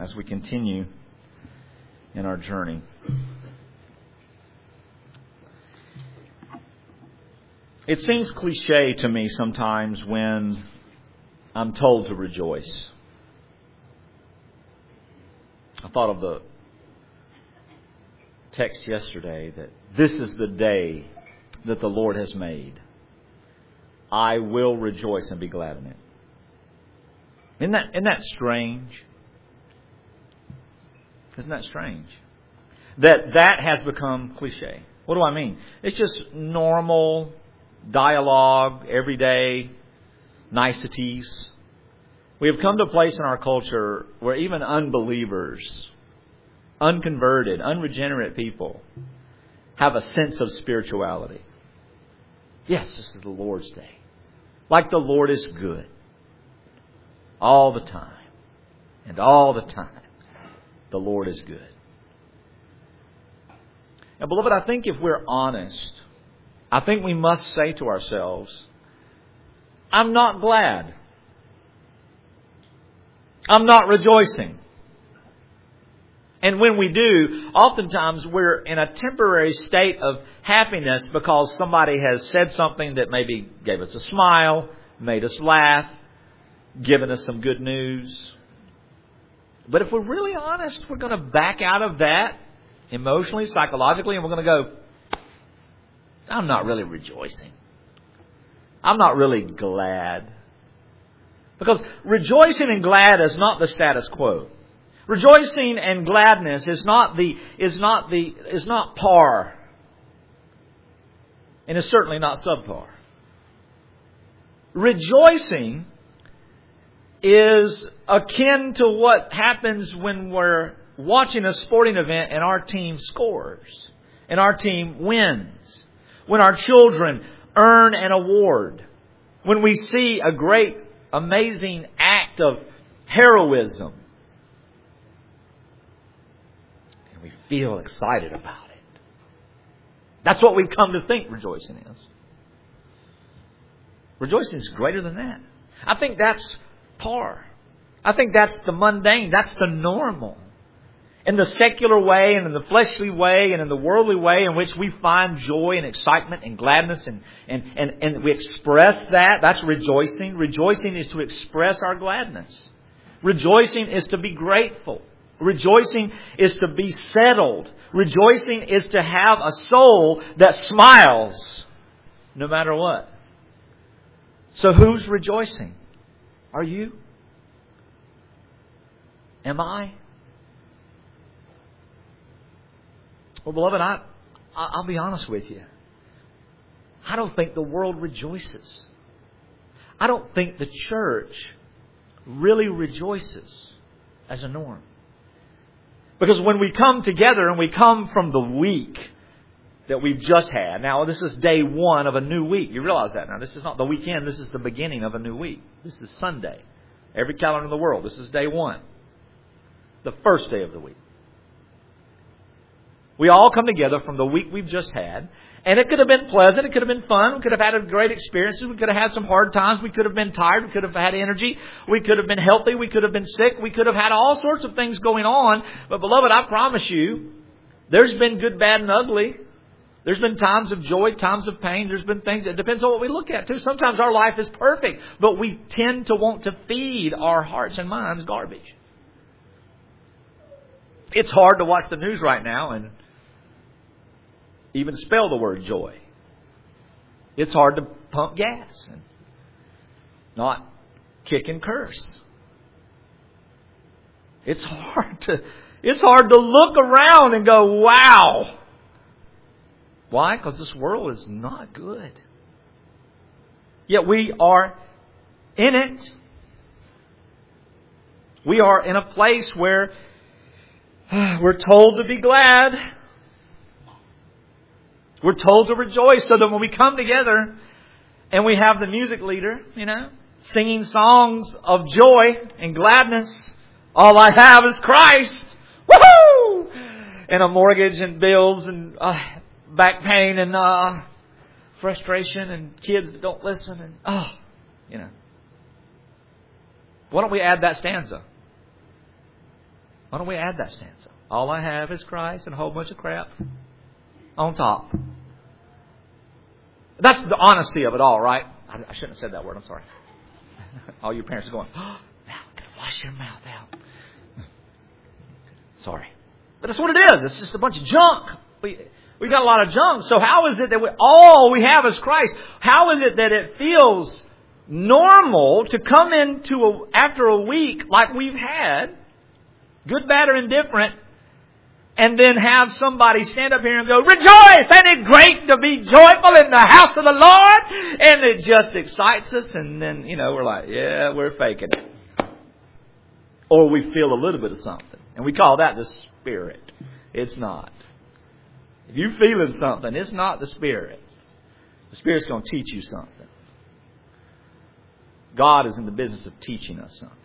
as we continue in our journey. It seems cliche to me sometimes when I'm told to rejoice. I thought of the text yesterday that this is the day that the Lord has made. I will rejoice and be glad in it. Isn't that strange? Isn't that strange? That has become cliche. What do I mean? It's just normal dialogue, everyday niceties. We have come to a place in our culture where even unbelievers, unconverted, unregenerate people have a sense of spirituality. Yes, this is the Lord's day. Like the Lord is good. All the time. And all the time. The Lord is good. Now, beloved, I think if we're honest, I think we must say to ourselves, I'm not glad. I'm not rejoicing. And when we do, oftentimes we're in a temporary state of happiness because somebody has said something that maybe gave us a smile, made us laugh, given us some good news. But if we're really honest, we're going to back out of that emotionally, psychologically, and we're going to go, I'm not really rejoicing. I'm not really glad. Because rejoicing and glad is not the status quo. Rejoicing and gladness is not par. And is certainly not subpar. Rejoicing is akin to what happens when we're watching a sporting event and our team scores. And our team wins. When our children earn an award. When we see a great, amazing act of heroism. And we feel excited about it. That's what we've come to think rejoicing is. Rejoicing is greater than that. I think that's par. I think that's the mundane. That's the normal. In the secular way and in the fleshly way and in the worldly way in which we find joy and excitement and gladness and we express that, that's rejoicing. Rejoicing is to express our gladness. Rejoicing is to be grateful. Rejoicing is to be settled. Rejoicing is to have a soul that smiles no matter what. So who's rejoicing? Are you? Am I? Well, beloved, I'll be honest with you. I don't think the world rejoices. I don't think the church really rejoices as a norm. Because when we come together and we come from the week that we've just had. Now, this is day one of a new week. You realize that now. This is not the weekend. This is the beginning of a new week. This is Sunday. Every calendar in the world. This is day one. The first day of the week. We all come together from the week we've just had. And it could have been pleasant. It could have been fun. We could have had a great experience. We could have had some hard times. We could have been tired. We could have had energy. We could have been healthy. We could have been sick. We could have had all sorts of things going on. But beloved, I promise you, there's been good, bad, and ugly. There's been times of joy, times of pain. There's been things. It depends on what we look at, too. Sometimes our life is perfect, but we tend to want to feed our hearts and minds garbage. It's hard to watch the news right now and even spell the word joy. It's hard to pump gas and not kick and curse. It's hard to look around and go, wow. Why? Because this world is not good. Yet we are in it. We are in a place where we're told to be glad. We're told to rejoice so that when we come together and we have the music leader, singing songs of joy and gladness, all I have is Christ. Woohoo! And a mortgage and bills and back pain and frustration and kids that don't listen and Why don't we add that stanza? Why don't we add that stanza? All I have is Christ and a whole bunch of crap on top. That's the honesty of it all, right? I shouldn't have said that word. I'm sorry. All you parents are going, oh, now gotta wash your mouth out. Sorry. But that's what it is. It's just a bunch of junk. We got a lot of junk. So how is it that all we have is Christ? How is it that it feels normal to come into after a week like we've had, good, bad, or indifferent, and then have somebody stand up here and go, rejoice! Ain't it great to be joyful in the house of the Lord? And it just excites us, and then, we're like, yeah, we're faking it. Or we feel a little bit of something. And we call that the Spirit. It's not. If you're feeling something, it's not the Spirit. The Spirit's going to teach you something. God is in the business of teaching us something.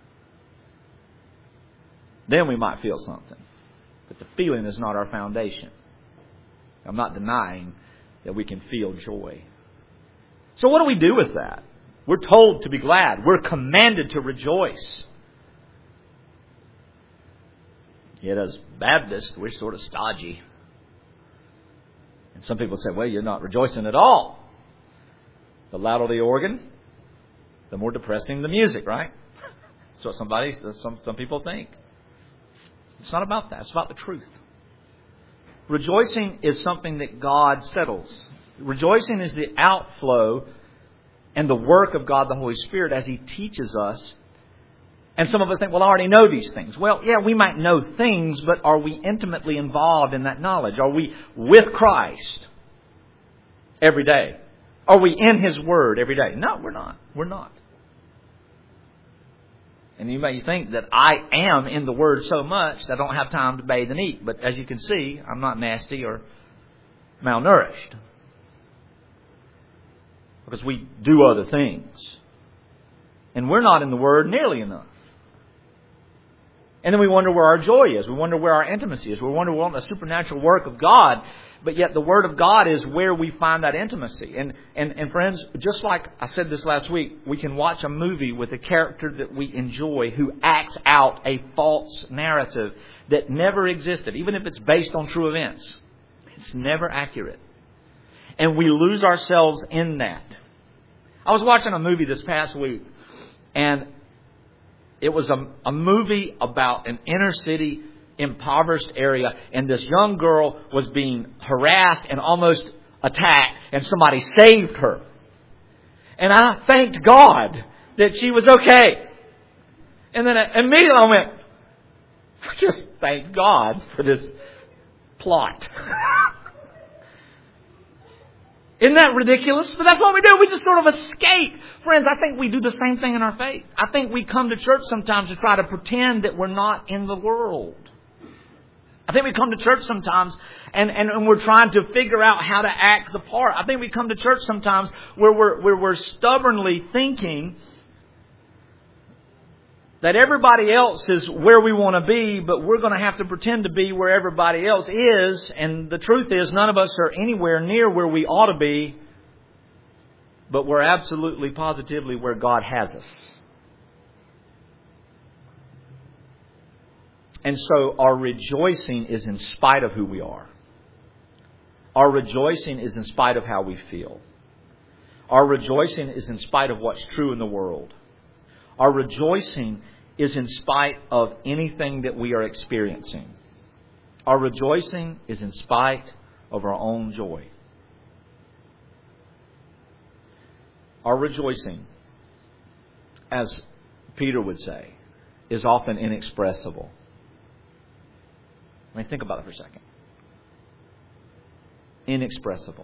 Then we might feel something. But the feeling is not our foundation. I'm not denying that we can feel joy. So what do we do with that? We're told to be glad. We're commanded to rejoice. Yet as Baptists, we're sort of stodgy. And some people say, well, you're not rejoicing at all. The louder the organ, the more depressing the music, right? That's what some people think. It's not about that. It's about the truth. Rejoicing is something that God settles. Rejoicing is the outflow and the work of God the Holy Spirit as He teaches us. And some of us think, well, I already know these things. Well, yeah, we might know things, but are we intimately involved in that knowledge? Are we with Christ every day? Are we in His Word every day? No, we're not. We're not. And you may think that I am in the Word so much that I don't have time to bathe and eat. But as you can see, I'm not nasty or malnourished. Because we do other things. And we're not in the Word nearly enough. And then we wonder where our joy is. We wonder where our intimacy is. We wonder what the supernatural work of God. But yet the Word of God is where we find that intimacy. And friends, just like I said this last week, we can watch a movie with a character that we enjoy who acts out a false narrative that never existed, even if it's based on true events. It's never accurate. And we lose ourselves in that. I was watching a movie this past week, and it was a movie about an inner city impoverished area, and this young girl was being harassed and almost attacked, and somebody saved her. And I thanked God that she was okay. And then immediately I went, just thank God for this plot. Isn't that ridiculous? But that's what we do. We just sort of escape. Friends, I think we do the same thing in our faith. I think we come to church sometimes to try to pretend that we're not in the world. I think we come to church sometimes and we're trying to figure out how to act the part. I think we come to church sometimes where we're stubbornly thinking that everybody else is where we want to be, but we're going to have to pretend to be where everybody else is. And the truth is, none of us are anywhere near where we ought to be, but we're absolutely, positively where God has us. And so our rejoicing is in spite of who we are. Our rejoicing is in spite of how we feel. Our rejoicing is in spite of what's true in the world. Our rejoicing is in spite of anything that we are experiencing. Our rejoicing is in spite of our own joy. Our rejoicing, as Peter would say, is often inexpressible. I mean, think about it for a second. Inexpressible.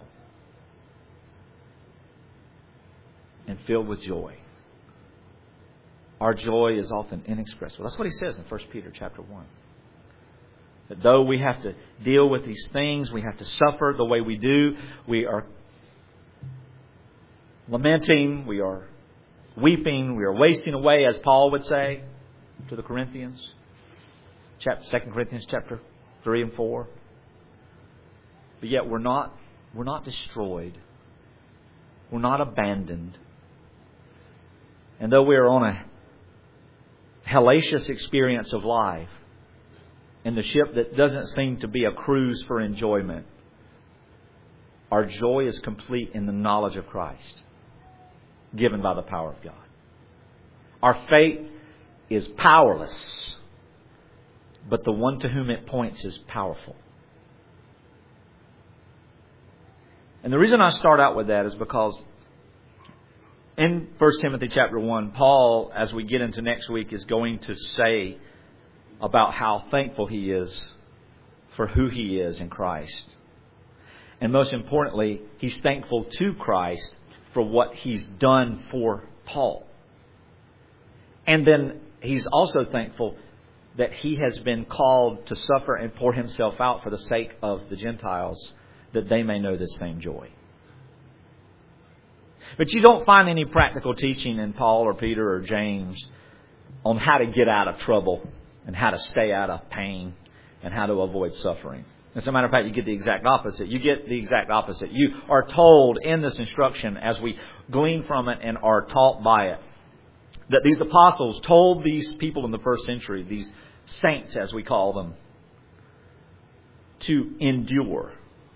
And filled with joy. Our joy is often inexpressible. That's what he says in 1 Peter chapter 1. That though we have to deal with these things, we have to suffer the way we do, we are lamenting, we are weeping, we are wasting away, as Paul would say to the Corinthians. 2 Corinthians chapter 3 and 4. But yet we're not destroyed. We're not abandoned. And though we are on a hellacious experience of life, and the ship that doesn't seem to be a cruise for enjoyment. Our joy is complete in the knowledge of Christ, given by the power of God. Our faith is powerless, but the one to whom it points is powerful. And the reason I start out with that is because in 1 Timothy chapter 1, Paul, as we get into next week, is going to say about how thankful he is for who he is in Christ. And most importantly, he's thankful to Christ for what he's done for Paul. And then he's also thankful that he has been called to suffer and pour himself out for the sake of the Gentiles, that they may know this same joy. But you don't find any practical teaching in Paul or Peter or James on how to get out of trouble and how to stay out of pain and how to avoid suffering. As a matter of fact, you get the exact opposite. You get the exact opposite. You are told in this instruction, as we glean from it and are taught by it, that these apostles told these people in the first century, these saints as we call them, to endure.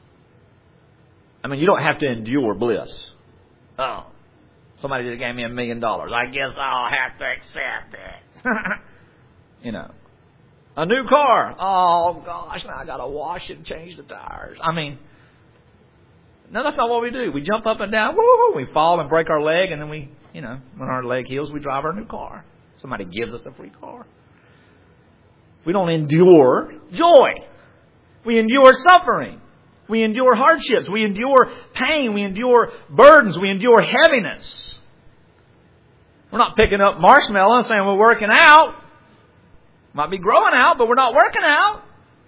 I mean, you don't have to endure bliss. Oh, somebody just gave me $1 million. I guess I'll have to accept it. You know. A new car. Oh, gosh, now I got to wash it and change the tires. I mean, no, that's not what we do. We jump up and down. Woo, we fall and break our leg, and then we, you know, when our leg heals, we drive our new car. Somebody gives us a free car. We don't endure joy. We endure suffering. We endure hardships. We endure pain. We endure burdens. We endure heaviness. We're not picking up marshmallows saying we're working out. Might be growing out, but we're not working out.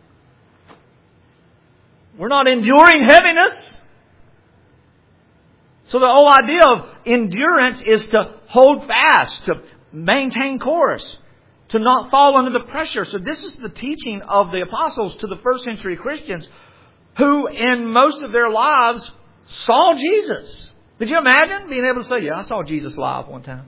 We're not enduring heaviness. So the whole idea of endurance is to hold fast, to maintain course, to not fall under the pressure. So this is the teaching of the apostles to the first century Christians who in most of their lives saw Jesus. Did you imagine being able to say, yeah, I saw Jesus live one time?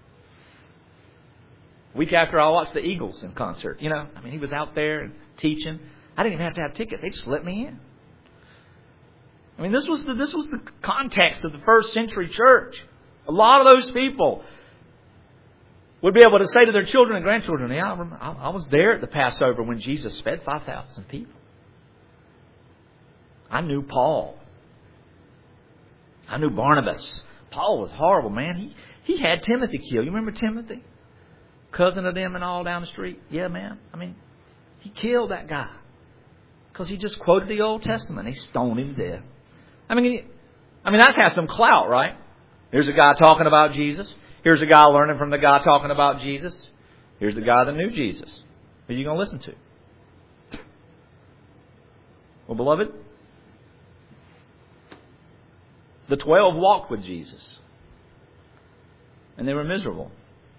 A week after I watched the Eagles in concert. You know, I mean, he was out there and teaching. I didn't even have to have tickets. They just let me in. I mean, this was the context of the first century church. A lot of those people would be able to say to their children and grandchildren, yeah, I was there at the Passover when Jesus fed 5,000 people. I knew Paul. I knew Barnabas. Paul was horrible, man. He had Timothy killed. You remember Timothy? Cousin of them and all down the street. Yeah, man. I mean, he killed that guy. Because he just quoted the Old Testament. He stoned him to death. I mean, that's had some clout, right? Here's a guy talking about Jesus. Here's a guy learning from the guy talking about Jesus. Here's the guy that knew Jesus. Who are you going to listen to? Well, beloved, the 12 walked with Jesus. And they were miserable.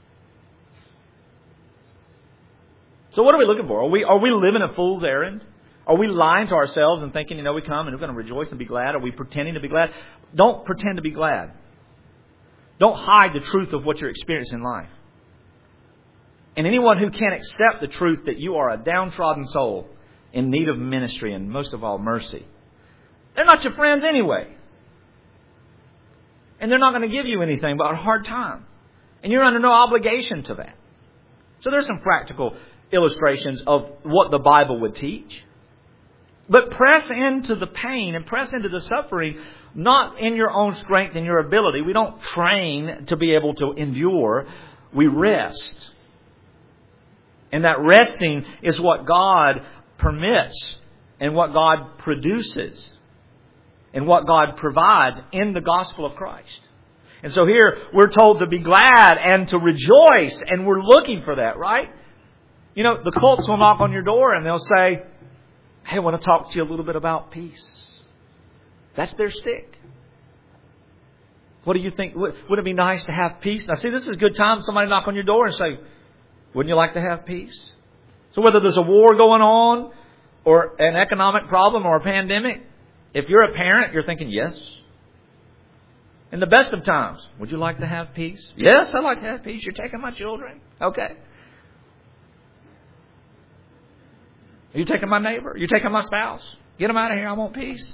So what are we looking for? Are we living a fool's errand? Are we lying to ourselves and thinking, we come and we're going to rejoice and be glad? Are we pretending to be glad? Don't pretend to be glad. Don't hide the truth of what you're experiencing in life. And anyone who can't accept the truth that you are a downtrodden soul in need of ministry and most of all mercy, they're not your friends anyway. And they're not going to give you anything but a hard time. And you're under no obligation to that. So there's some practical illustrations of what the Bible would teach. But press into the pain and press into the suffering, not in your own strength and your ability. We don't train to be able to endure. We rest. And that resting is what God permits and what God produces and what God provides in the gospel of Christ. And so here we're told to be glad and to rejoice, and we're looking for that, right? The cults will knock on your door and they'll say, hey, I want to talk to you a little bit about peace. That's their stick. What do you think? Would it be nice to have peace? Now, see, this is a good time. Somebody knock on your door and say, wouldn't you like to have peace? So whether there's a war going on or an economic problem or a pandemic, if you're a parent, you're thinking, yes. In the best of times, would you like to have peace? Yes, I'd like to have peace. You're taking my children. Okay. Are you taking my neighbor? Are you taking my spouse? Get them out of here. I want peace.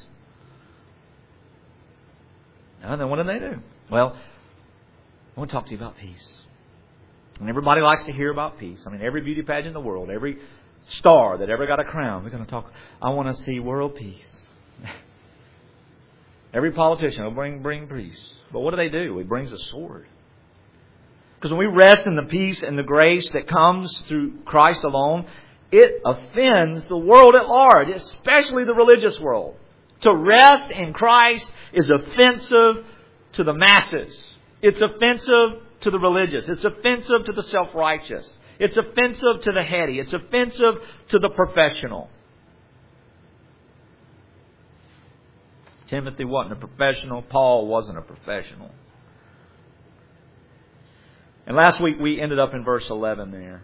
And then what do? Well, I want to talk to you about peace. And everybody likes to hear about peace. I mean, every beauty pageant in the world, every star that ever got a crown, we're going to talk. I want to see world peace. Every politician will bring peace. But what do? He brings a sword. Because when we rest in the peace and the grace that comes through Christ alone, it offends the world at large, especially the religious world. To rest in Christ is offensive to the masses. It's offensive to the religious. It's offensive to the self-righteous. It's offensive to the heady. It's offensive to the professional. Timothy wasn't a professional. Paul wasn't a professional. And last week we ended up in verse 11 there.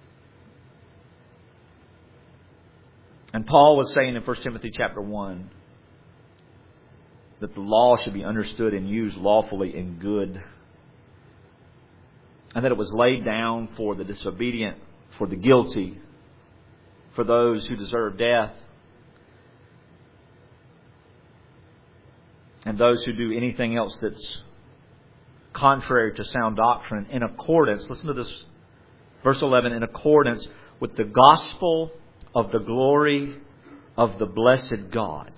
And Paul was saying in 1 Timothy chapter 1 that the law should be understood and used lawfully in good. And that it was laid down for the disobedient, for the guilty, for those who deserve death, and those who do anything else that's contrary to sound doctrine in accordance, listen to this, verse 11, in accordance with the gospel of the glory of the blessed God.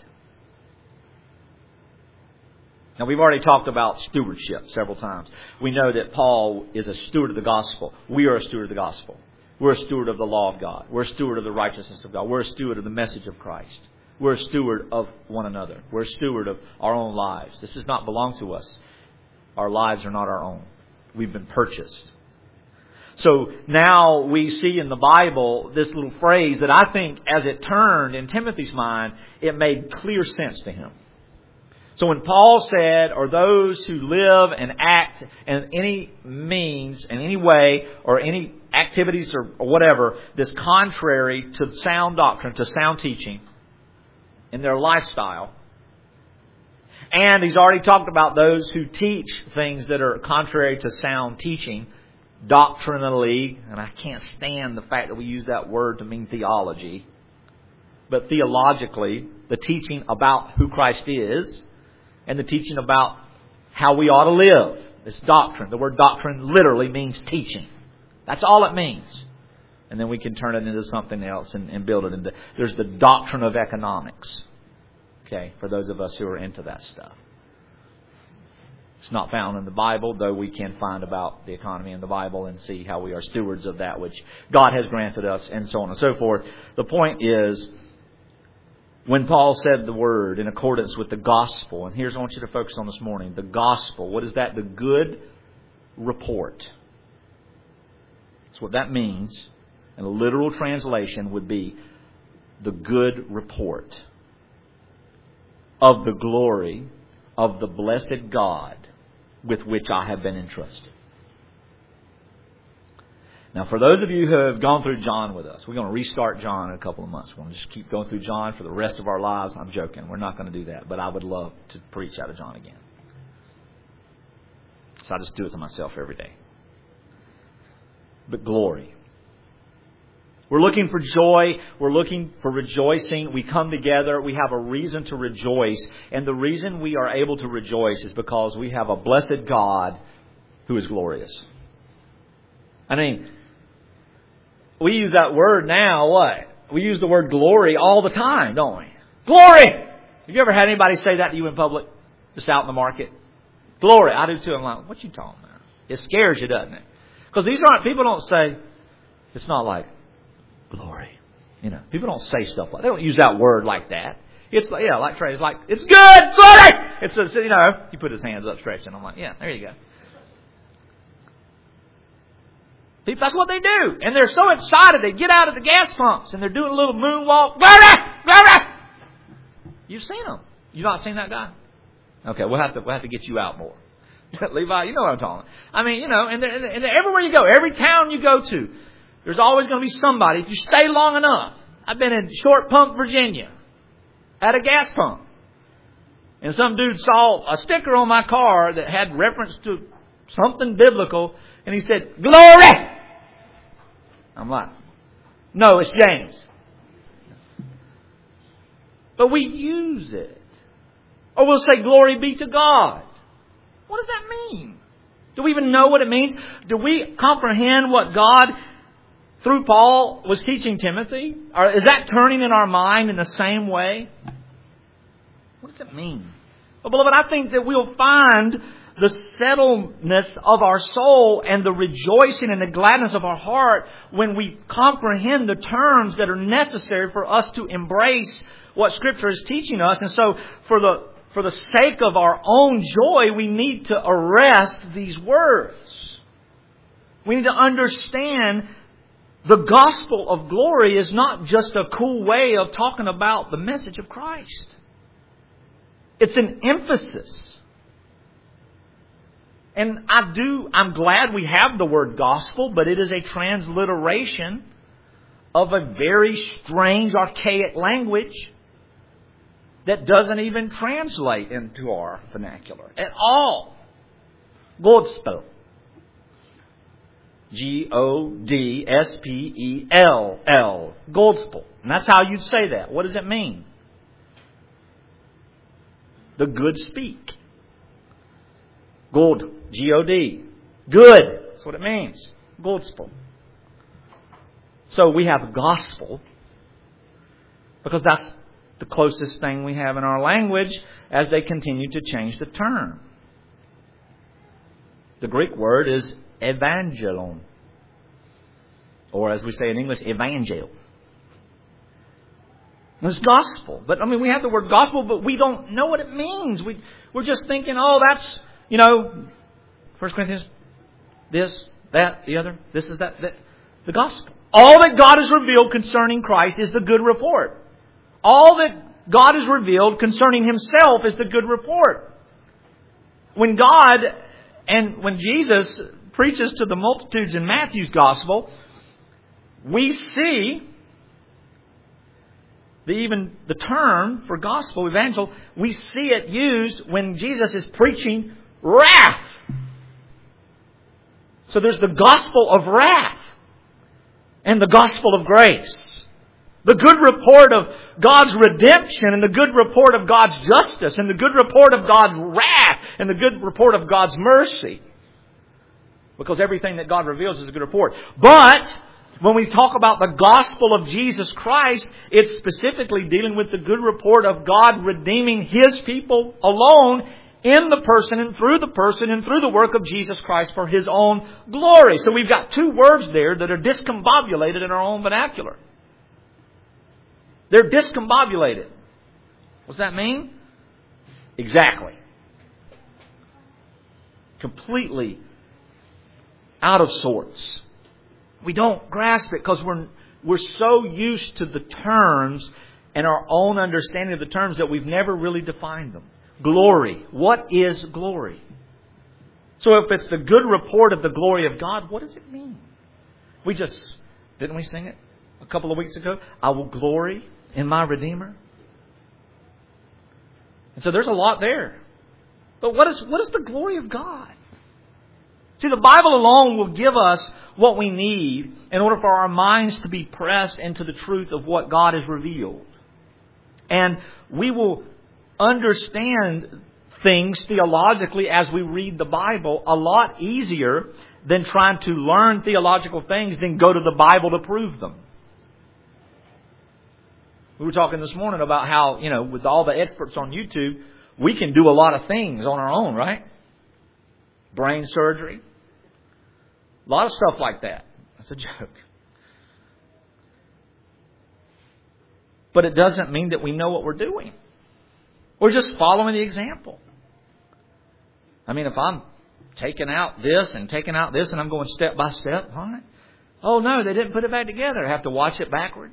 Now, we've already talked about stewardship several times. We know that Paul is a steward of the gospel. We are a steward of the gospel. We're a steward of the law of God. We're a steward of the righteousness of God. We're a steward of the message of Christ. We're a steward of one another. We're a steward of our own lives. This does not belong to us. Our lives are not our own. We've been purchased. So now we see in the Bible this little phrase that I think as it turned in Timothy's mind, it made clear sense to him. So when Paul said, or those who live and act in any means, in any way, or any activities or whatever, that's contrary to sound doctrine, to sound teaching, in their lifestyle. And he's already talked about those who teach things that are contrary to sound teaching, doctrinally, and I can't stand the fact that we use that word to mean theology, but theologically, the teaching about who Christ is, and the teaching about how we ought to live. This doctrine. The word doctrine literally means teaching. That's all it means. And then we can turn it into something else and build it into... There's the doctrine of economics. Okay, for those of us who are into that stuff. It's not found in the Bible, though we can find about the economy in the Bible and see how we are stewards of that which God has granted us, and so on and so forth. The point is, when Paul said the word in accordance with the gospel, and here's what I want you to focus on this morning. The gospel, what is that? The good report. That's what that means. And a literal translation would be the good report of the glory of the blessed God with which I have been entrusted. Now, for those of you who have gone through John with us, we're going to restart John in a couple of months. We're going to just keep going through John for the rest of our lives. I'm joking. We're not going to do that. But I would love to preach out of John again. So I just do it to myself every day. But glory. We're looking for joy. We're looking for rejoicing. We come together. We have a reason to rejoice. And the reason we are able to rejoice is because we have a blessed God who is glorious. I mean, we use that word now, what? We use the word glory all the time, don't we? Glory! Have you ever had anybody say that to you in public? Just out in the market? Glory. I do too. I'm like, what you talking about? It scares you, doesn't it? Because these aren't, people don't say, it's not like, glory. You know, people don't say stuff like that. They don't use that word like that. It's like, yeah, like Trey. It's like, it's good, glory! It's a, you know, he put his hands up stretched and I'm like, yeah, there you go. That's what they do. And they're so excited. They get out of the gas pumps and they're doing a little moonwalk. Glory! Glory! You've seen them. You've not seen that guy? Okay, we'll have to get you out more. Levi, you know what I'm talking about. I mean, you know, and everywhere you go, every town you go to, there's always going to be somebody. If you stay long enough. I've been in Short Pump, Virginia, at a gas pump. And some dude saw a sticker on my car that had reference to something biblical. And he said, glory! I'm like, no, it's James. But we use it. Or we'll say, glory be to God. What does that mean? Do we even know what it means? Do we comprehend what God, through Paul, was teaching Timothy? Or is that turning in our mind in the same way? What does it mean? Well, beloved, I think that we'll find the settledness of our soul and the rejoicing and the gladness of our heart when we comprehend the terms that are necessary for us to embrace what Scripture is teaching us. And so, for the sake of our own joy, we need to arrest these words. We need to understand the gospel of glory is not just a cool way of talking about the message of Christ. It's an emphasis. And I'm glad we have the word gospel, but it is a transliteration of a very strange, archaic language that doesn't even translate into our vernacular at all. Gospel. Gospel. Gospel. And that's how you'd say that. What does it mean? The good speak. God. G-O-D. Good. That's what it means. Gospel. So we have gospel because that's the closest thing we have in our language as they continue to change the term. The Greek word is evangelon. Or as we say in English, evangel. It's gospel. But we have the word gospel, but we don't know what it means. We're just thinking, that's, 1 Corinthians, this, that, the other, this is that. The gospel. All that God has revealed concerning Christ is the good report. All that God has revealed concerning Himself is the good report. When Jesus preaches to the multitudes in Matthew's gospel, we see the term for gospel, evangel, we see it used when Jesus is preaching wrath. So there's the gospel of wrath and the gospel of grace. The good report of God's redemption and the good report of God's justice and the good report of God's wrath and the good report of God's mercy. Because everything that God reveals is a good report. But when we talk about the gospel of Jesus Christ, it's specifically dealing with the good report of God redeeming His people alone in the person and through the work of Jesus Christ for His own glory. So we've got two words there that are discombobulated in our own vernacular. They're discombobulated. What does that mean? Exactly. Completely out of sorts. We don't grasp it because we're so used to the terms and our own understanding of the terms that we've never really defined them. Glory. What is glory? So if it's the good report of the glory of God, what does it mean? Didn't we sing it a couple of weeks ago? I will glory in my Redeemer. And so there's a lot there. But what is the glory of God? See, the Bible alone will give us what we need in order for our minds to be pressed into the truth of what God has revealed. And we will understand things theologically as we read the Bible a lot easier than trying to learn theological things than go to the Bible to prove them. We were talking this morning about how, with all the experts on YouTube, we can do a lot of things on our own, right? Brain surgery. A lot of stuff like that. That's a joke. But it doesn't mean that we know what we're doing. We're just following the example. If I'm taking out this and taking out this and I'm going step by step, all right. Oh no, they didn't put it back together. I have to watch it backward.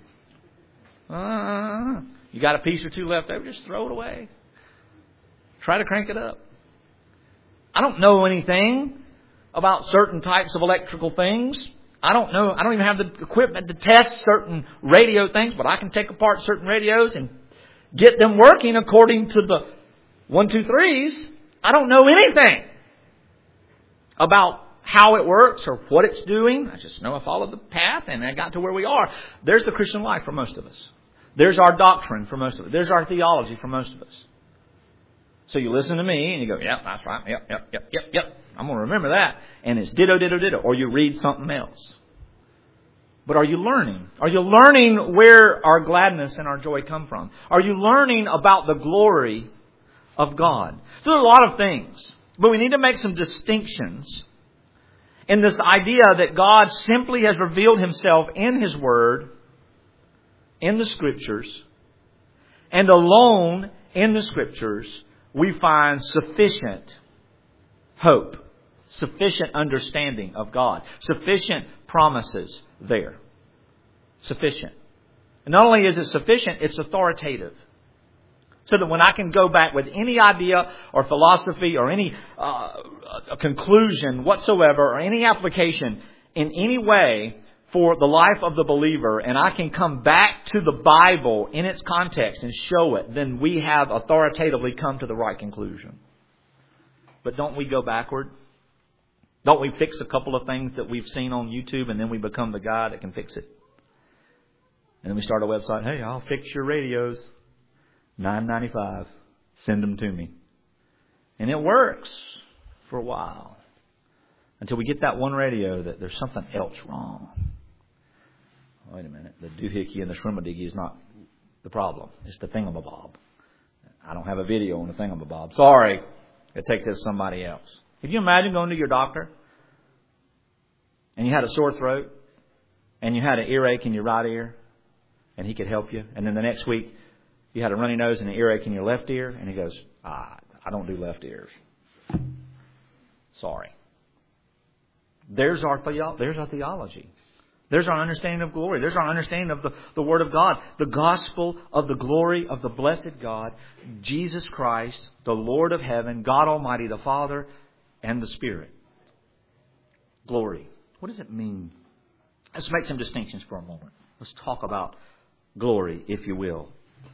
You got a piece or two left over, just throw it away. Try to crank it up. I don't know anything about certain types of electrical things. I don't even have the equipment to test certain radio things, but I can take apart certain radios and get them working according to the 1, 2, 3s. I don't know anything about how it works or what it's doing. I just know I followed the path and I got to where we are. There's the Christian life for most of us. There's our doctrine for most of us. There's our theology for most of us. So you listen to me and you go, yep, that's right. Yep. I'm going to remember that. And it's ditto. Or you read something else. But are you learning? Are you learning where our gladness and our joy come from? Are you learning about the glory of God? So there are a lot of things. But we need to make some distinctions in this idea that God simply has revealed Himself in His Word, in the Scriptures, and alone in the Scriptures we find sufficient hope, sufficient understanding of God, sufficient promises there. Sufficient. And not only is it sufficient, it's authoritative. So that when I can go back with any idea or philosophy or any conclusion whatsoever or any application in any way for the life of the believer, and I can come back to the Bible in its context and show it, then we have authoritatively come to the right conclusion. But don't we go backward? Don't we fix a couple of things that we've seen on YouTube and then we become the guy that can fix it? And then we start a website. Hey, I'll fix your radios. $9.95. Send them to me. And it works for a while. Until we get that one radio that there's something else wrong. Wait a minute. The doohickey and the shrimmadigi is not the problem. It's the thingamabob. I don't have a video on the thingamabob. Sorry. I take this to somebody else. Can you imagine going to your doctor and you had a sore throat and you had an earache in your right ear and he could help you, and then the next week you had a runny nose and an earache in your left ear, and he goes, I don't do left ears. Sorry. There's our theology. There's our understanding of glory. There's our understanding of the Word of God. The gospel of the glory of the blessed God, Jesus Christ, the Lord of heaven, God Almighty, the Father, and the Spirit. Glory. What does it mean? Let's make some distinctions for a moment. Let's talk about glory, if you will.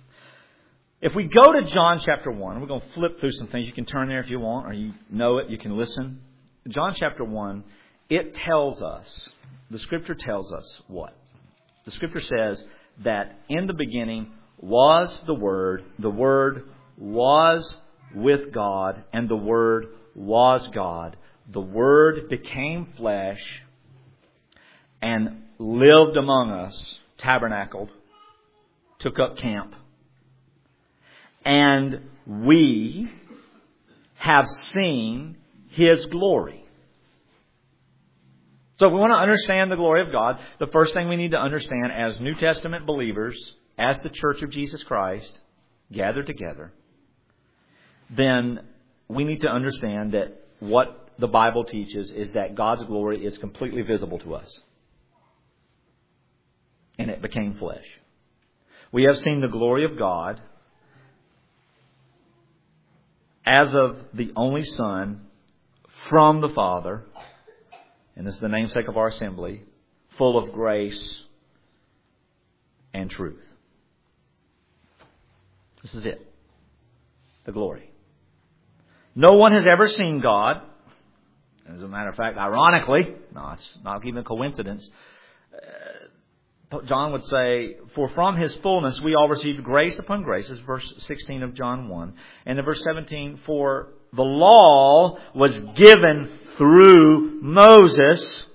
If we go to John chapter 1, we're going to flip through some things. You can turn there if you want, or you know it, you can listen. John chapter 1, it tells us, the Scripture tells us what? The Scripture says that in the beginning was the Word was with God, and the Word was God. The Word became flesh and lived among us, tabernacled, took up camp. And we have seen His glory. So if we want to understand the glory of God, the first thing we need to understand as New Testament believers, as the Church of Jesus Christ, gathered together, then we need to understand that what the Bible teaches is that God's glory is completely visible to us. And it became flesh. We have seen the glory of God as of the only Son from the Father, and this is the namesake of our assembly, full of grace and truth. This is it. The glory. No one has ever seen God. As a matter of fact, ironically, no, it's not even a coincidence, John would say, for from His fullness we all received grace upon grace. This is verse 16 of John 1. And in verse 17, for the law was given through Moses.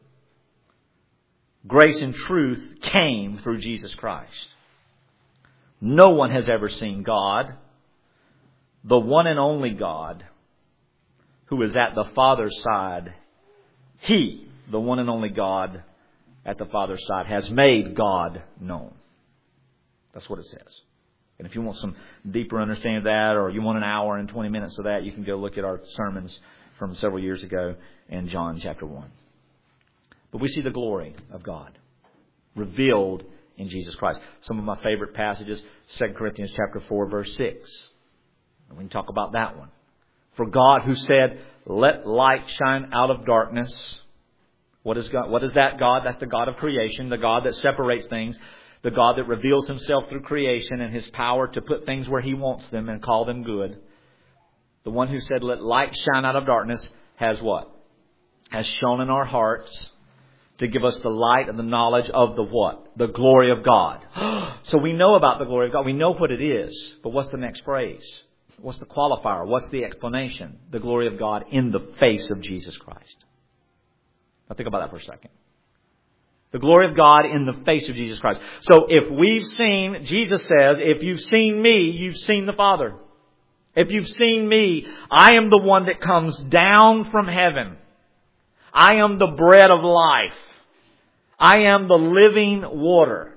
Grace and truth came through Jesus Christ. No one has ever seen God, the one and only God, who is at the Father's side. He, the one and only God, at the Father's side, has made God known. That's what it says. And if you want some deeper understanding of that, or you want an hour and 20 minutes of that, you can go look at our sermons from several years ago in John chapter 1. But we see the glory of God revealed in Jesus Christ. Some of my favorite passages, 2 Corinthians chapter 4, verse 6. And we can talk about that one. For God, who said, let light shine out of darkness. What is God? What is that God? That's the God of creation, the God that separates things, the God that reveals Himself through creation and His power to put things where He wants them and call them good. The one who said, let light shine out of darkness, has what? Has shone in our hearts to give us the light and the knowledge of the what? The glory of God. So we know about the glory of God. We know what it is. But what's the next phrase? What's the qualifier? What's the explanation? The glory of God in the face of Jesus Christ. Now think about that for a second. The glory of God in the face of Jesus Christ. So if we've seen, Jesus says, if you've seen me, you've seen the Father. If you've seen me, I am the one that comes down from heaven. I am the bread of life. I am the living water.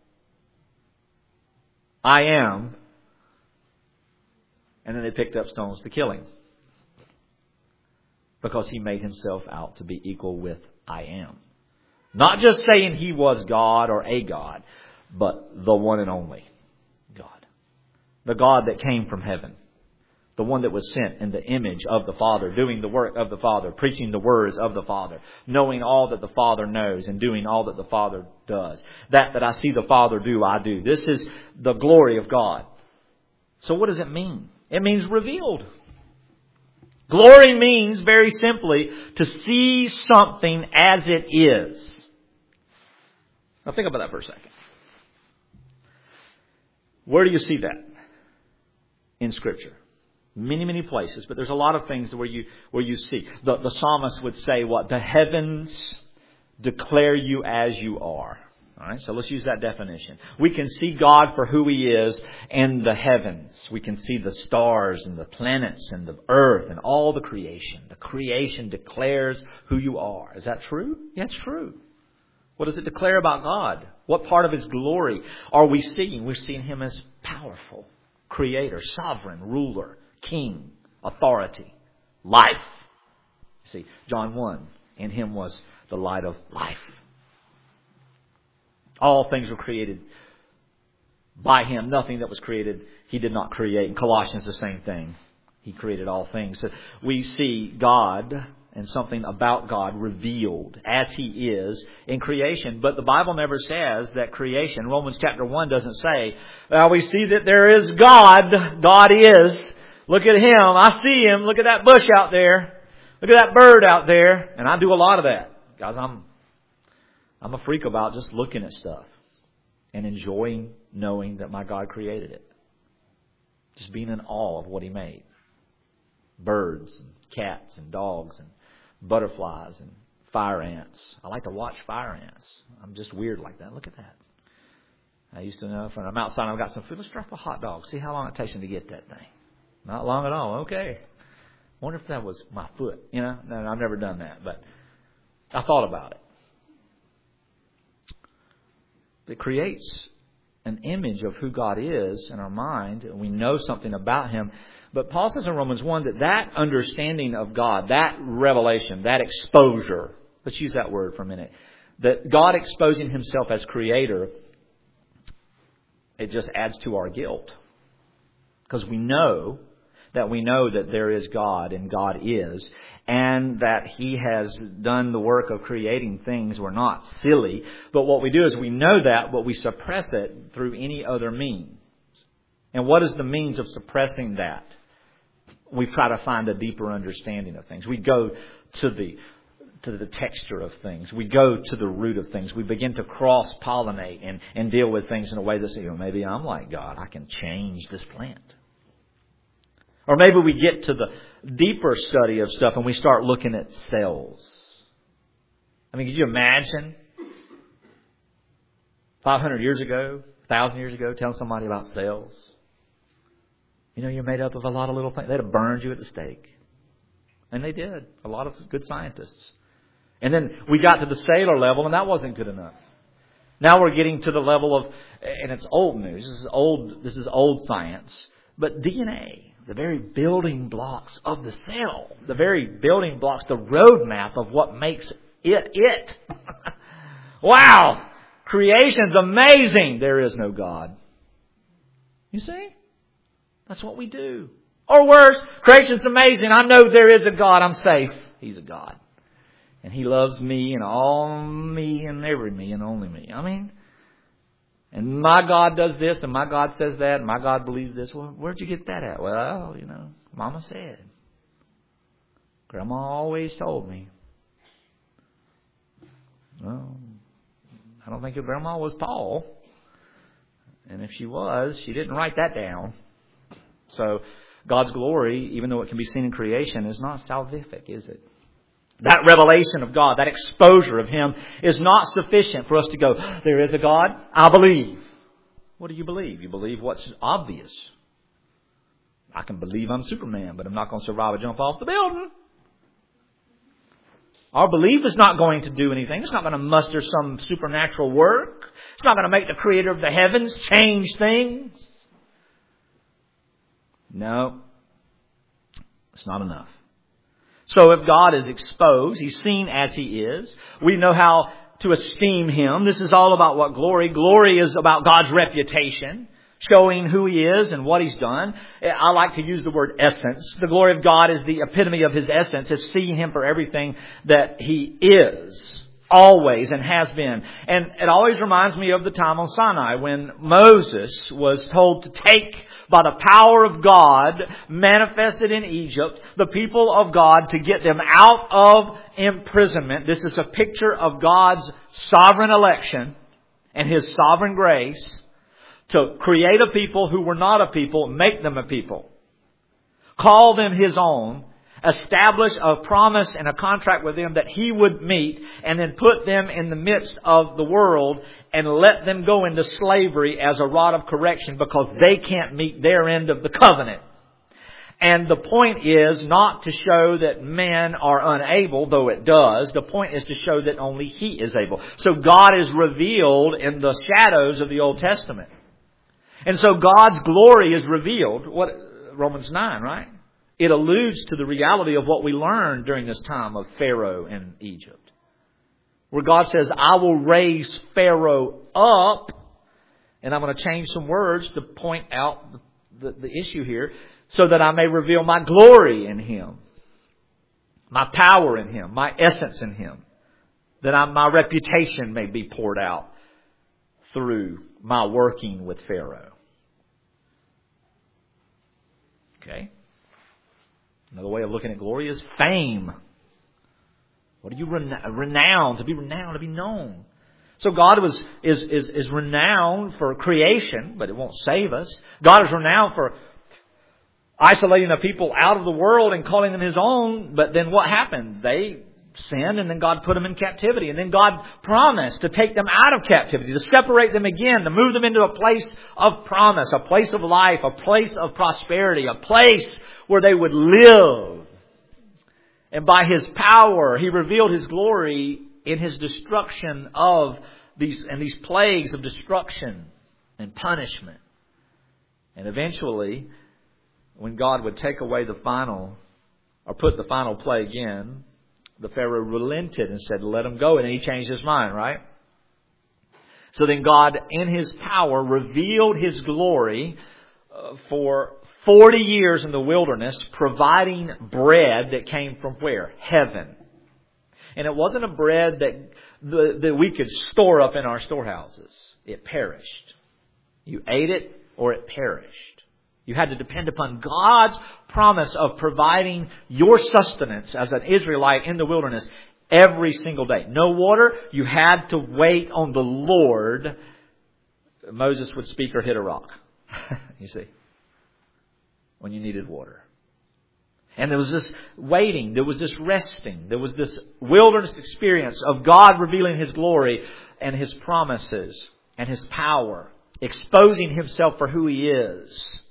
I am. And then they picked up stones to kill him. Because he made himself out to be equal with I am. Not just saying he was God or a God, but the one and only God. The God that came from heaven. The one that was sent in the image of the Father, doing the work of the Father, preaching the words of the Father, knowing all that the Father knows and doing all that the Father does. That I see the Father do, I do. This is the glory of God. So what does it mean? It means revealed. Glory means, very simply, to see something as it is. Now think about that for a second. Where do you see that in Scripture? Many, many places, but there's a lot of things where you see. The psalmist would say what? The heavens declare you as you are. All right, so let's use that definition. We can see God for who He is in the heavens. We can see the stars and the planets and the earth and all the creation. The creation declares who you are. Is that true? Yeah, it's true. What does it declare about God? What part of His glory are we seeing? We're seeing Him as powerful, creator, sovereign, ruler, king, authority, life. See, John 1, in Him was the light of life. All things were created by Him. Nothing that was created He did not create. In Colossians, the same thing. He created all things. So we see God and something about God revealed as He is in creation. But the Bible never says that creation, Romans chapter 1 doesn't say, well, we see that there is God. God is. Look at Him. I see Him. Look at that bush out there. Look at that bird out there. And I do a lot of that. Guys, I'm a freak about just looking at stuff and enjoying knowing that my God created it. Just being in awe of what He made. Birds, and cats, and dogs, and butterflies, and fire ants. I like to watch fire ants. I'm just weird like that. Look at that. I used to know when I'm outside and I've got some food. Let's drop a hot dog. See how long it takes them to get that thing. Not long at all. Okay. Wonder if that was my foot. You know, no, I've never done that, but I thought about it. It creates an image of who God is in our mind, and we know something about Him. But Paul says in Romans 1 that understanding of God, that revelation, that exposure, let's use that word for a minute, that God exposing Himself as Creator, it just adds to our guilt. Because we know that there is God and God is, and that He has done the work of creating things. We're not silly. But what we do is we know that, but we suppress it through any other means. And what is the means of suppressing that? We try to find a deeper understanding of things. We go to the texture of things. We go to the root of things. We begin to cross-pollinate and deal with things in a way that says, maybe I'm like God. I can change this plant. Or maybe we get to the deeper study of stuff and we start looking at cells. I mean, could you imagine 500 years ago, 1,000 years ago, telling somebody about cells? You know, you're made up of a lot of little things. They'd have burned you at the stake. And they did. A lot of good scientists. And then we got to the cellular level and that wasn't good enough. Now we're getting to the level of, and it's old news. This is old science. But DNA. The very building blocks of the cell. The very building blocks, the roadmap of what makes it. Wow! Creation's amazing. There is no God. You see? That's what we do. Or worse, creation's amazing. I know there is a God. I'm safe. He's a God. And He loves me and all me and every me and only me. I mean, and my God does this, and my God says that, and my God believes this. Well, where'd you get that at? Well, Mama said. Grandma always told me. Well, I don't think your grandma was Paul. And if she was, she didn't write that down. So God's glory, even though it can be seen in creation, is not salvific, is it? That revelation of God, that exposure of Him is not sufficient for us to go, there is a God, I believe. What do you believe? You believe what's obvious. I can believe I'm Superman, but I'm not going to survive a jump off the building. Our belief is not going to do anything. It's not going to muster some supernatural work. It's not going to make the Creator of the heavens change things. No, it's not enough. So if God is exposed, He's seen as He is. We know how to esteem Him. This is all about what glory. Glory is about God's reputation, showing who He is and what He's done. I like to use the word essence. The glory of God is the epitome of His essence. It's seeing Him for everything that He is, always and has been. And it always reminds me of the time on Sinai when Moses was told to take, by the power of God manifested in Egypt, the people of God to get them out of imprisonment. This is a picture of God's sovereign election and His sovereign grace to create a people who were not a people, make them a people, call them His own, establish a promise and a contract with them that He would meet, and then put them in the midst of the world and let them go into slavery as a rod of correction because they can't meet their end of the covenant. And the point is not to show that men are unable, though it does. The point is to show that only He is able. So God is revealed in the shadows of the Old Testament. And so God's glory is revealed. What Romans 9, right? It alludes to the reality of what we learned during this time of Pharaoh in Egypt, where God says, I will raise Pharaoh up. And I'm going to change some words to point out the issue here, so that I may reveal my glory in him, my power in him, my essence in him, that my reputation may be poured out through my working with Pharaoh. Okay. Another way of looking at glory is fame. What are you renowned? To be renowned, to be known. So God is renowned for creation, but it won't save us. God is renowned for isolating the people out of the world and calling them His own. But then what happened? They sinned, and then God put them in captivity. And then God promised to take them out of captivity, to separate them again, to move them into a place of promise, a place of life, a place of prosperity, a place where they would live. And by His power, He revealed His glory in His destruction of these plagues of destruction and punishment. And eventually, when God would take away the final, or put the final plague in, the Pharaoh relented and said, let him go. And then he changed his mind, right? So then God, in His power, revealed His glory for 40 years in the wilderness, providing bread that came from where? Heaven. And it wasn't a bread that we could store up in our storehouses. It perished. You ate it or it perished. You had to depend upon God's promise of providing your sustenance as an Israelite in the wilderness every single day. No water. You had to wait on the Lord. Moses would speak or hit a rock. You see. When you needed water. And there was this waiting. There was this resting. There was this wilderness experience of God revealing His glory and His promises and His power. Exposing Himself for who He is.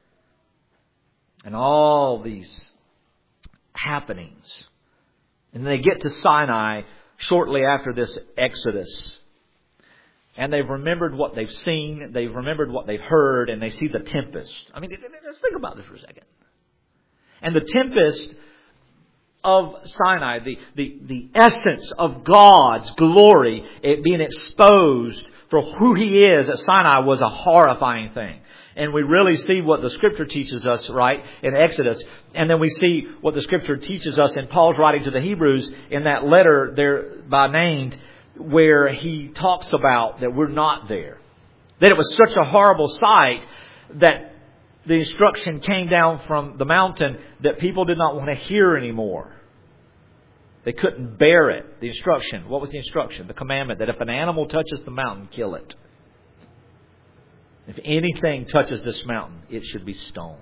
And all these happenings. And they get to Sinai shortly after this Exodus. And they've remembered what they've seen. They've remembered what they've heard. And they see the tempest. I mean, let's think about this for a second. And the tempest of Sinai, the essence of God's glory, it being exposed for who He is at Sinai, was a horrifying thing. And we really see what the Scripture teaches us, right, in Exodus. And then we see what the Scripture teaches us in Paul's writing to the Hebrews in that letter there by named, where he talks about that we're not there. That it was such a horrible sight that the instruction came down from the mountain that people did not want to hear anymore. They couldn't bear it. The instruction. What was the instruction? The commandment that if an animal touches the mountain, kill it. If anything touches this mountain, it should be stoned.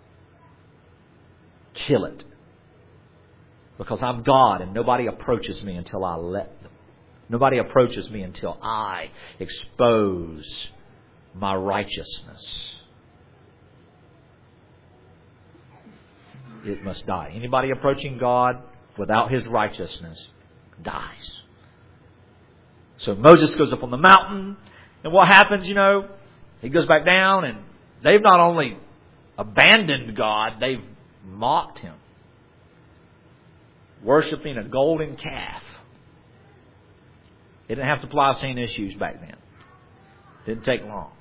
Kill it. Because I'm God and nobody approaches me until I let them. Nobody approaches me until I expose my righteousness. It must die. Anybody approaching God without His righteousness dies. So Moses goes up on the mountain, and what happens, he goes back down, and they've not only abandoned God, they've mocked Him. Worshipping a golden calf. They didn't have supply chain issues back then. Didn't take long.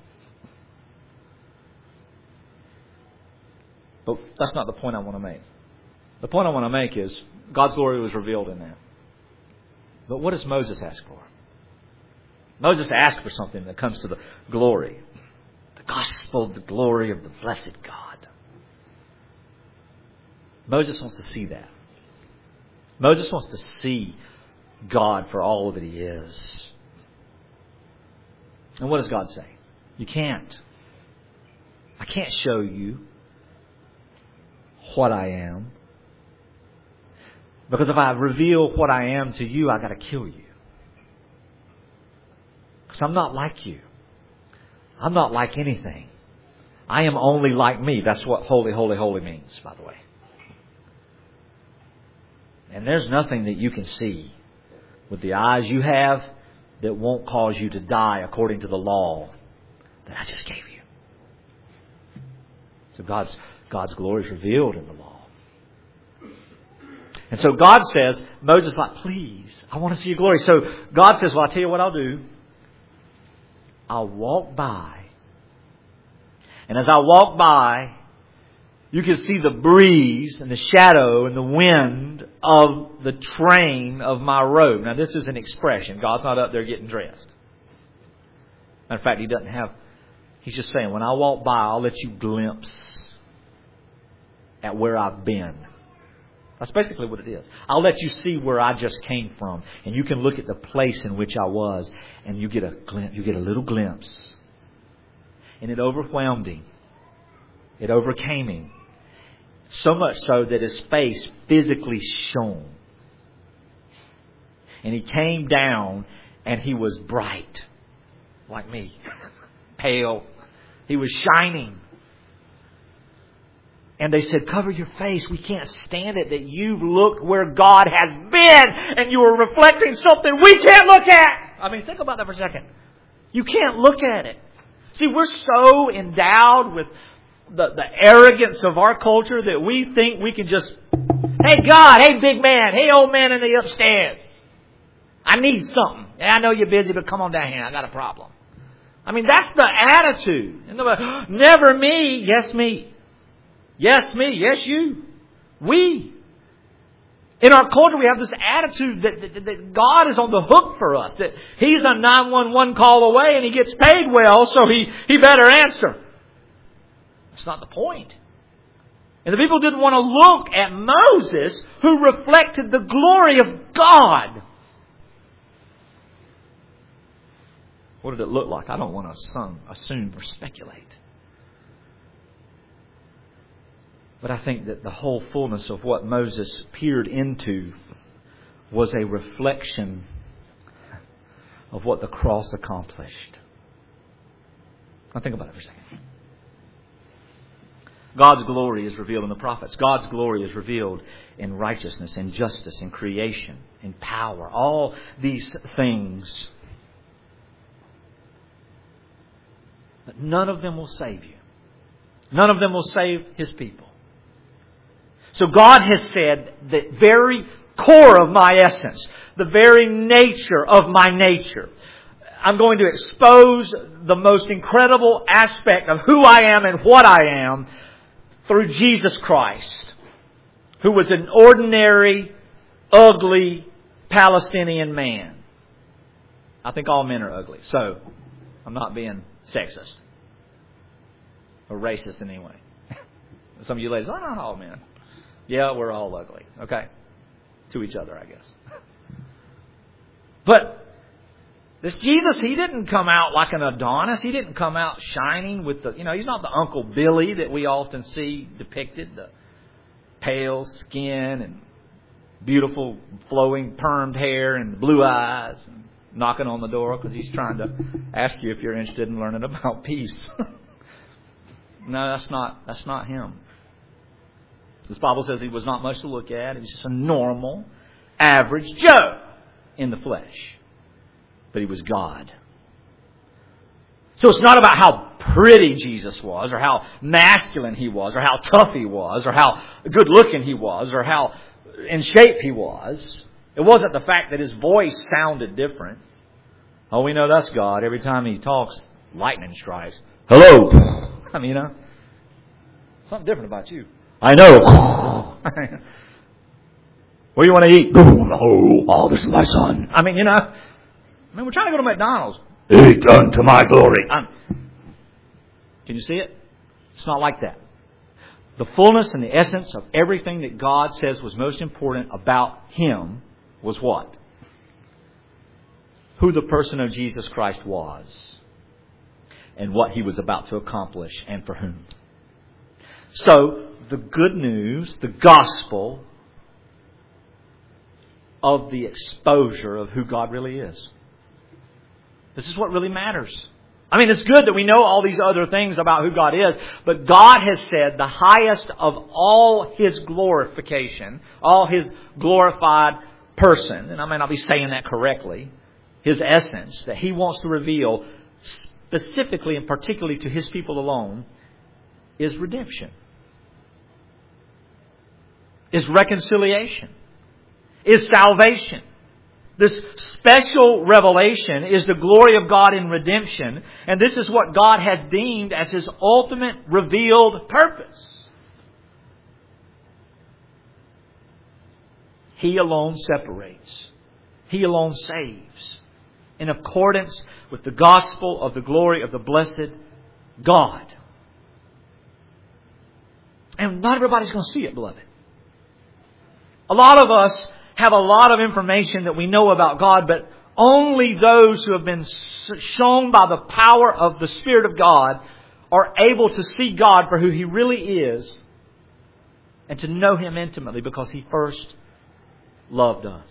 But that's not the point I want to make. The point I want to make is God's glory was revealed in that. But what does Moses ask for? Moses asked for something that comes to the glory. The gospel, the glory of the blessed God. Moses wants to see that. Moses wants to see God for all that He is. And what does God say? You can't. I can't show you what I am. Because if I reveal what I am to you, I've got to kill you. Because I'm not like you. I'm not like anything. I am only like me. That's what holy, holy, holy means, by the way. And there's nothing that you can see with the eyes you have that won't cause you to die according to the law that I just gave you. So God's glory is revealed in the law. And so God says, Moses is like, please, I want to see your glory. So God says, well, I'll tell you what I'll do. I'll walk by. And as I walk by, you can see the breeze and the shadow and the wind of the train of my robe. Now, this is an expression. God's not up there getting dressed. Matter of fact, He's just saying, when I walk by, I'll let you glimpse at where I've been. That's basically what it is. I'll let you see where I just came from. And you can look at the place in which I was. And you get a glimpse. You get a little glimpse. And it overwhelmed him. It overcame him. So much so that his face physically shone. And he came down and he was bright. Like me. Pale. He was shining. And they said, cover your face. We can't stand it that you've looked where God has been and you are reflecting something we can't look at. I mean, think about that for a second. You can't look at it. See, we're so endowed with the arrogance of our culture that we think we can just, hey God, hey big man, hey old man in the upstairs. I need something. Yeah, I know you're busy, but come on down here. I got a problem. I mean, that's the attitude. Never me. Yes, me. Yes, me. Yes, you. We. In our culture, we have this attitude that God is on the hook for us. That He's a 911 call away and He gets paid well, so He better answer. That's not the point. And the people didn't want to look at Moses, who reflected the glory of God. What did it look like? I don't want to assume or speculate. But I think that the whole fullness of what Moses peered into was a reflection of what the cross accomplished. Now think about it for a second. God's glory is revealed in the prophets. God's glory is revealed in righteousness, in justice, in creation, in power. All these things. But none of them will save you. None of them will save His people. So God has said, the very core of my essence, the very nature of my nature, I'm going to expose the most incredible aspect of who I am and what I am through Jesus Christ, who was an ordinary, ugly Palestinian man. I think all men are ugly, so I'm not being sexist or racist in any way. Some of you ladies, not all men. Yeah, we're all ugly. Okay? To each other, I guess. But This Jesus, He didn't come out like an Adonis. He didn't come out shining with the, He's not the Uncle Billy that we often see depicted. The pale skin and beautiful flowing permed hair and blue eyes. And knocking on the door because He's trying to ask you if you're interested in learning about peace. No, that's not Him. This Bible says He was not much to look at. He was just a normal, average Joe in the flesh. But He was God. So it's not about how pretty Jesus was, or how masculine He was, or how tough He was, or how good looking He was, or how in shape He was. It wasn't the fact that His voice sounded different. Oh, we know that's God. Every time He talks, lightning strikes. Hello. I mean, something different about you. I know. What do you want to eat? Oh, this is my son. I mean, we're trying to go to McDonald's. Eat unto my glory. Can you see it? It's not like that. The fullness and the essence of everything that God says was most important about Him was what? Who the person of Jesus Christ was. And what He was about to accomplish and for whom. So, the good news, the gospel of the exposure of who God really is. This is what really matters. I mean, it's good that we know all these other things about who God is, but God has said the highest of all His glorification, all His glorified person, and I may not be saying that correctly, His essence, that He wants to reveal specifically and particularly to His people alone, is redemption, is reconciliation, is salvation. This special revelation is the glory of God in redemption. And this is what God has deemed as His ultimate revealed purpose. He alone separates. He alone saves. In accordance with the gospel of the glory of the blessed God. And not everybody's going to see it, beloved. A lot of us have a lot of information that we know about God, but only those who have been shown by the power of the Spirit of God are able to see God for who He really is and to know Him intimately because He first loved us.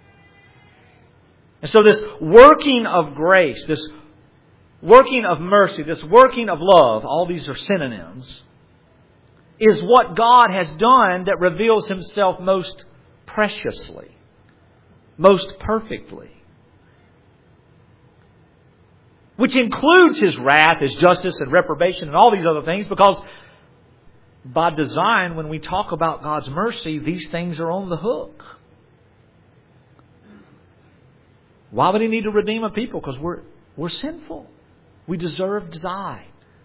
And so this working of grace, this working of mercy, this working of love, all these are synonyms, is what God has done that reveals Himself most preciously, most perfectly. Which includes His wrath, His justice and reprobation and all these other things, because by design, when we talk about God's mercy, these things are on the hook. Why would He need to redeem a people? Because we're sinful. We deserve to die.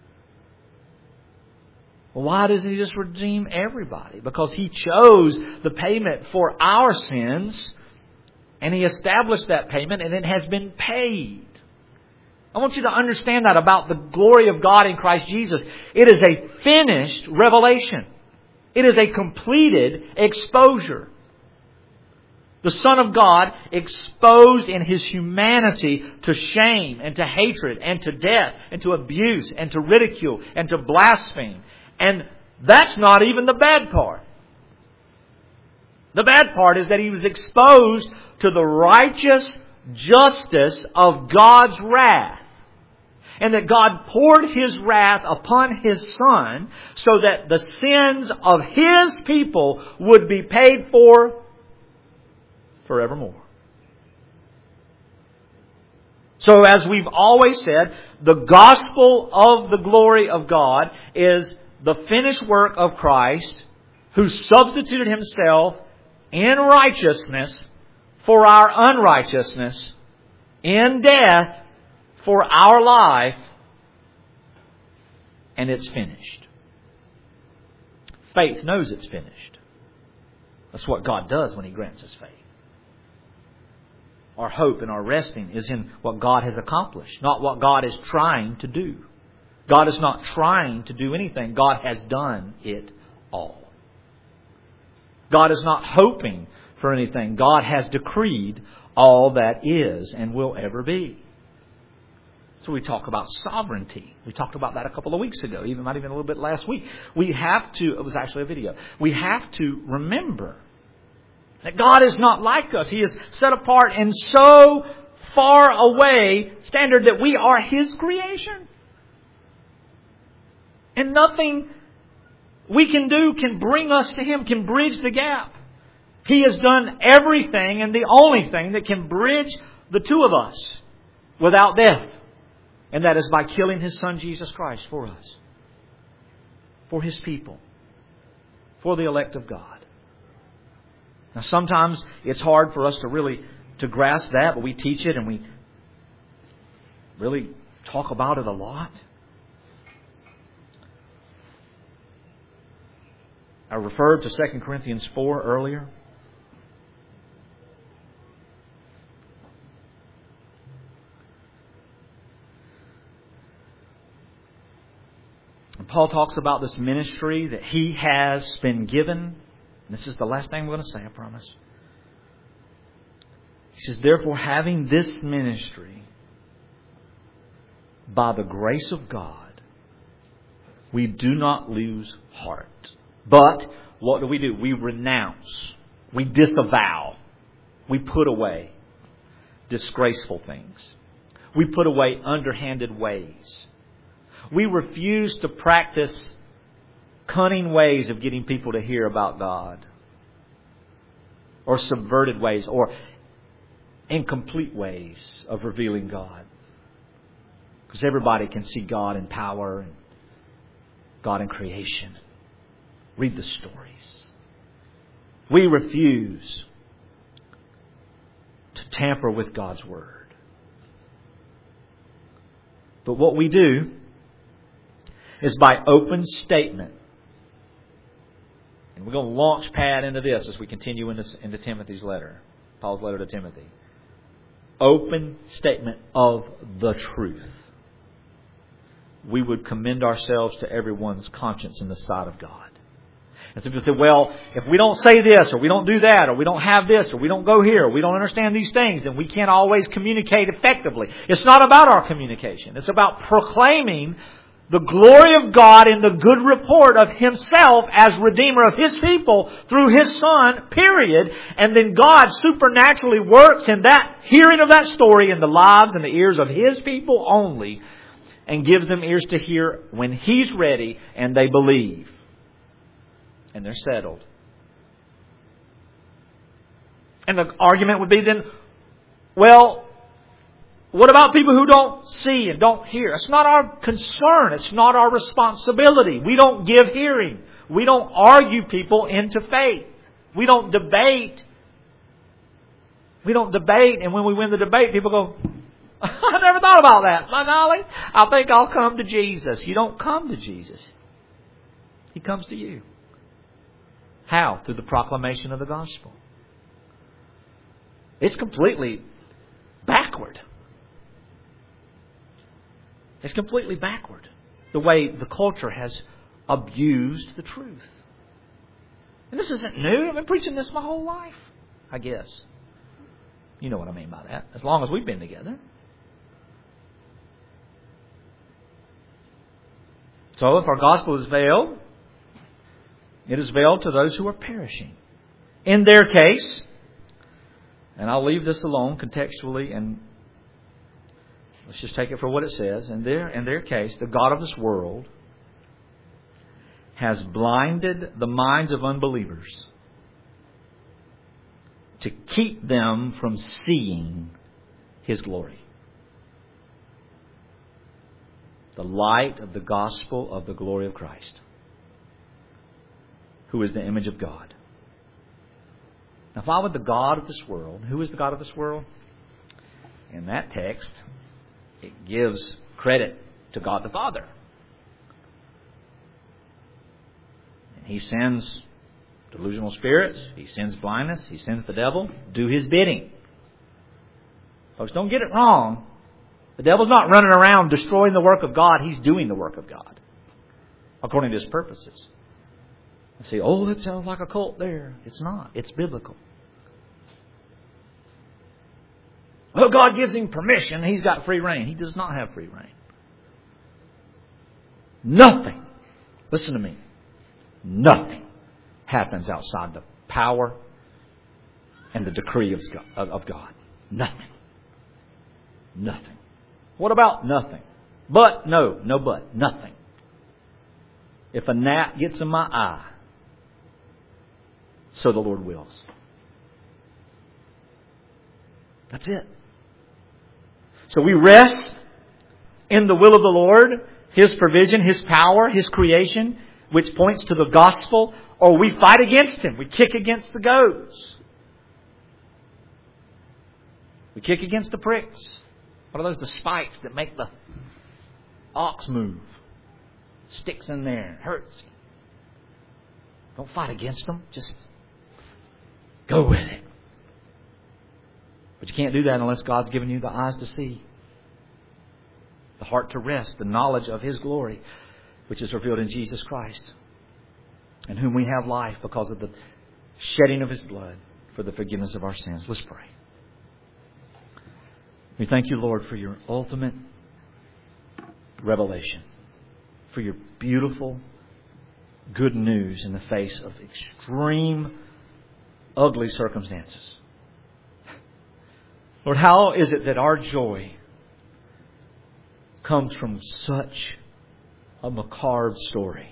Well, why doesn't He just redeem everybody? Because He chose the payment for our sins, and He established that payment, and it has been paid. I want you to understand that about the glory of God in Christ Jesus. It is a finished revelation. It is a completed exposure. The Son of God exposed in His humanity to shame and to hatred and to death and to abuse and to ridicule and to blaspheme. And that's not even the bad part. The bad part is that He was exposed to the righteous justice of God's wrath. And that God poured His wrath upon His Son so that the sins of His people would be paid for forevermore. So as we've always said, the gospel of the glory of God is the finished work of Christ, who substituted Himself in righteousness for our unrighteousness, in death for our life, and it's finished. Faith knows it's finished. That's what God does when He grants us faith. Our hope and our resting is in what God has accomplished, not what God is trying to do. God is not trying to do anything. God has done it all. God is not hoping for anything. God has decreed all that is and will ever be. So we talk about sovereignty. We talked about that a couple of weeks ago, might even a little bit last week. We have to, it was actually a video, we have to remember that God is not like us. He is set apart and so far away standard that we are His creation. And nothing we can do can bring us to Him, can bridge the gap. He has done everything and the only thing that can bridge the two of us without death. And that is by killing His Son Jesus Christ for us. For His people. For the elect of God. Now sometimes it's hard for us to grasp that, but we teach it and we really talk about it a lot. I referred to 2 Corinthians 4 earlier. And Paul talks about this ministry that he has been given. This is the last thing I'm going to say, I promise. He says, therefore, having this ministry, by the grace of God, we do not lose heart. But what do? We renounce. We disavow. We put away disgraceful things. We put away underhanded ways. We refuse to practice cunning ways of getting people to hear about God. Or subverted ways. Or incomplete ways of revealing God. Because everybody can see God in power and God in creation. Read the stories. We refuse to tamper with God's Word. But what we do is by open statement. And we're going to launch pad into this as we continue into Timothy's letter. Paul's letter to Timothy. Open statement of the truth. We would commend ourselves to everyone's conscience in the sight of God. And some people say, well, if we don't say this, or we don't do that, or we don't have this, or we don't go here, or we don't understand these things, then we can't always communicate effectively. It's not about our communication. It's about proclaiming the glory of God in the good report of Himself as Redeemer of His people through His Son, period. And then God supernaturally works in that hearing of that story in the lives and the ears of His people only, and gives them ears to hear when He's ready and they believe. And they're settled. And the argument would be then, well, what about people who don't see and don't hear? It's not our concern. It's not our responsibility. We don't give hearing. We don't argue people into faith. We don't debate. And when we win the debate, people go, I never thought about that. My golly, I think I'll come to Jesus. You don't come to Jesus. He comes to you. How? Through the proclamation of the gospel. It's completely backward. It's completely backward. The way the culture has abused the truth. And this isn't new. I've been preaching this my whole life, I guess. You know what I mean by that. As long as we've been together. So if our gospel is veiled, it is veiled to those who are perishing. In their case, and I'll leave this alone contextually, and let's just take it for what it says. In their case, the God of this world has blinded the minds of unbelievers to keep them from seeing His glory. The light of the gospel of the glory of Christ, who is the image of God. Now, if I were the God of this world, who is the God of this world? In that text, it gives credit to God the Father. And He sends delusional spirits. He sends blindness. He sends the devil. Do His bidding. Folks, don't get it wrong. The devil's not running around destroying the work of God. He's doing the work of God according to His purposes. I say, oh, that sounds like a cult there. It's not. It's biblical. Well, God gives him permission. He's got free reign. He does not have free reign. Nothing, listen to me, nothing happens outside the power and the decree of God. Nothing. Nothing. What about nothing? But, no but, nothing. If a gnat gets in my eye, so the Lord wills. That's it. So we rest in the will of the Lord, His provision, His power, His creation, which points to the gospel, or we fight against Him. We kick against the goads. We kick against the pricks. What are those? The spikes that make the ox move. Sticks in there. Hurts. Don't fight against them. Just go with it. But you can't do that unless God's given you the eyes to see, the heart to rest, the knowledge of His glory, which is revealed in Jesus Christ, in whom we have life because of the shedding of His blood for the forgiveness of our sins. Let's pray. We thank you, Lord, for your ultimate revelation, for your beautiful good news in the face of extreme, ugly circumstances. Lord, how is it that our joy comes from such a macabre story?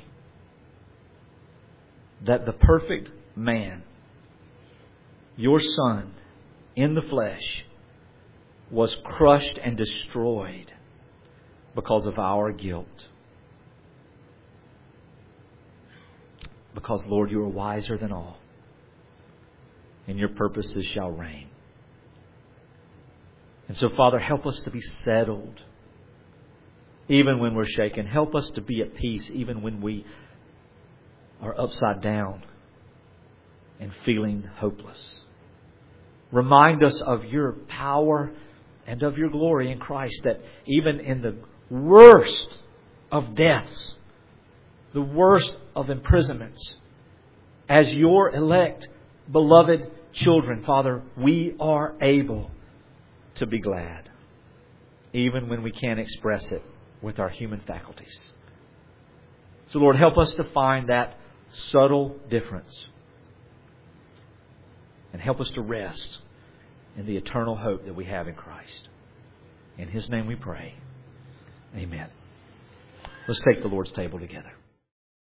That the perfect man, your Son, in the flesh, was crushed and destroyed because of our guilt. Because, Lord, you are wiser than all, and your purposes shall reign. And so, Father, help us to be settled even when we're shaken. Help us to be at peace even when we are upside down and feeling hopeless. Remind us of your power and of your glory in Christ, that even in the worst of deaths, the worst of imprisonments, as your elect, beloved children, Father, we are able to be glad, even when we can't express it with our human faculties. So, Lord, help us to find that subtle difference, and help us to rest in the eternal hope that we have in Christ. In His name we pray. Amen. Let's take the Lord's table together.